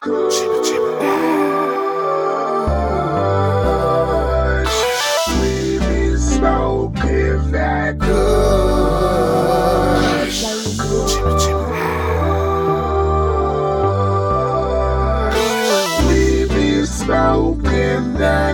We be smoking that kush. We be smoking that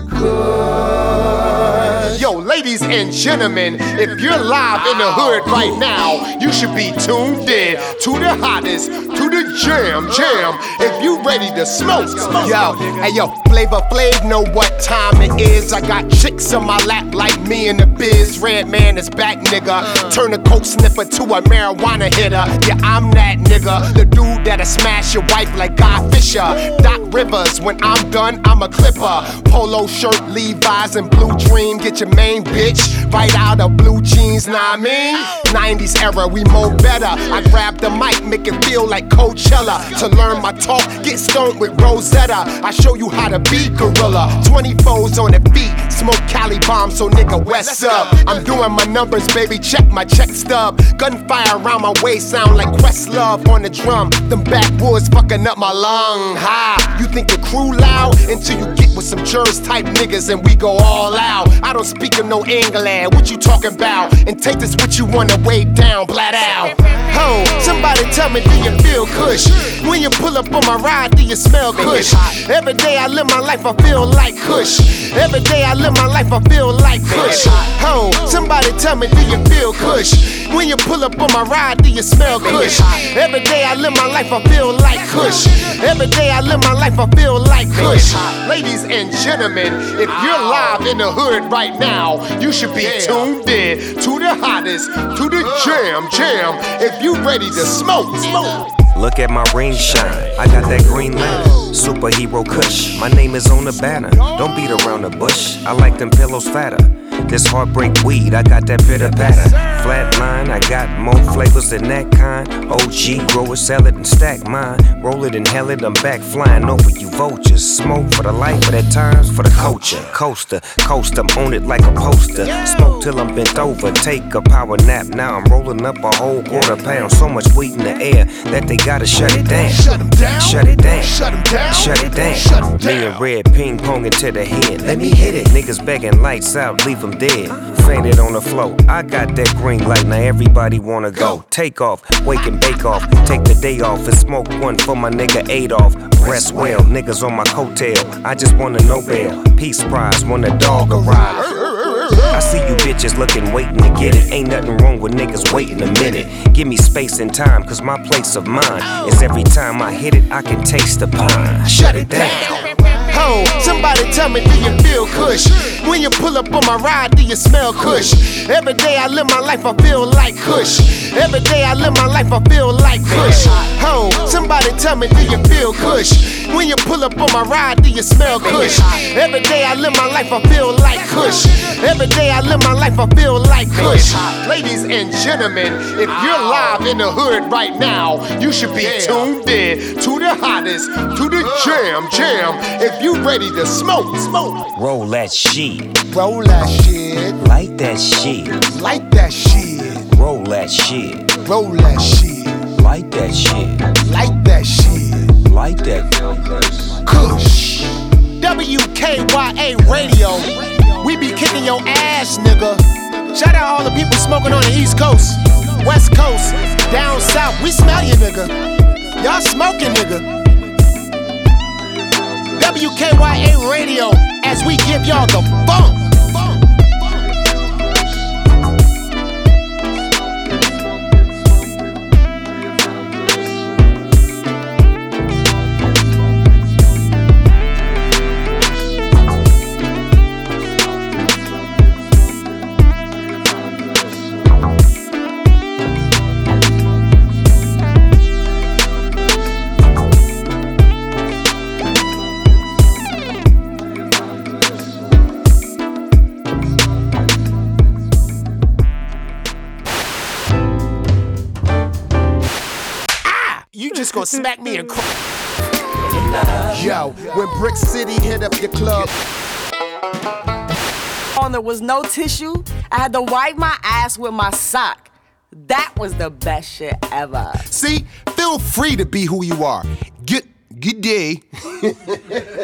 kush. Yo, ladies and gentlemen, if you're live in the hood right now, you should be tuned in to the hottest, to the jam. If you ready to smoke, yo, hey yo, Flavor Flav know what time it is. I got chicks on my lap like me in the biz. Redman is back, nigga. Turn a coke sniffer to a marijuana hitter. Yeah, I'm that nigga, the dude that'll smash your wife like Guy Fisher. Doc Rivers, when I'm done, I'm a clipper. Polo shirt, Levi's, and blue dream. Get your main bitch right out of blue jeans, nah I mean? 90s era, we more better. I grab the mic, make it feel like Coachella. To learn my talk, get stoned with Rosetta. I show you how to be gorilla. 24s on the feet, smoke Cali bombs, so nigga, what's up? I'm doing my numbers, baby, check my check stub. Gunfire around my waist, sound like Questlove on the drum. Them backwoods fucking up my lung. Ha! You think your crew loud until you get with some jurors type niggas and we go all out. I don't speak of no English, what you talking about? And take this with you on the way down, blat out. Ho, somebody tell me, do you feel kush? When you pull up on my ride, do you smell kush? Every day I live my life, I feel like kush. Every day I live my life, I feel like kush. Ho, somebody tell me, do you feel kush? When you pull up on my ride, do you smell kush? Every day I live my life, I feel like kush. Every day I live my life, I feel like kush. Ladies and gentlemen, if you're live in the hood right now, you should be tuned in to the hottest, to the jam. If you ready to smoke. Look at my ring shine, I got that green lantern. Superhero Kush, my name is on the banner. Don't beat around the bush, I like them pillows fatter. This heartbreak weed, I got that bitter patter. Flatline, I got more flavors than that kind. OG, grow it, sell it, and stack mine. Roll it and hell it, I'm back flying over you vultures. Smoke for the life, but at times for the culture. Coaster, I'm on it like a poster. Smoke till I'm bent over, take a power nap. Now I'm rolling up a whole quarter pound. So much weed in the air that they gotta shut it down. Shut it down. Shut it down. Shut it down. Me and Red ping ponging to the head. Let me hit it. Niggas begging lights out, leave them dead. Fainted on the floor. I got that green light, now everybody wanna go. Take off, wake and bake off. Take the day off and smoke one for my nigga Adolf. Rest well, niggas on my coattail. I just won a Nobel Peace Prize, won a dog arrive. I see you bitches looking, waiting to get it. Ain't nothing wrong with niggas waiting a minute. Give me space and time, cause my place of mine is every time I hit it, I can taste the pine. Shut it down. Ho, somebody tell me, do you feel kush? When you pull up on my ride, do you smell kush? Every day I live my life, I feel like kush. Every day I live my life, I feel like kush. Ho, somebody tell me, do you feel kush? When you pull up on my ride, do you smell kush? Every day I live my life, I feel like kush. Every day I live my life, I feel like kush. Ladies and gentlemen, if you're live in the hood right now, you should be tuned in to the hottest, to the jam. If you ready to smoke. Roll that shit. Roll that shit. Light that shit. Light that shit. Roll that shit. Roll that shit. Light that shit. Light that shit. Light that Kush. WKYA Radio. We be kicking your ass, nigga. Shout out all the people smoking on the East Coast, West Coast, down south. We smell you, nigga. Y'all smoking, nigga. WKYA Radio, as we give y'all the funk. Gonna smack me and cry. Yo, when Brick City hit up your club, there was no tissue. I had to wipe my ass with my sock. That was the best shit ever. See, feel free to be who you are. Good day.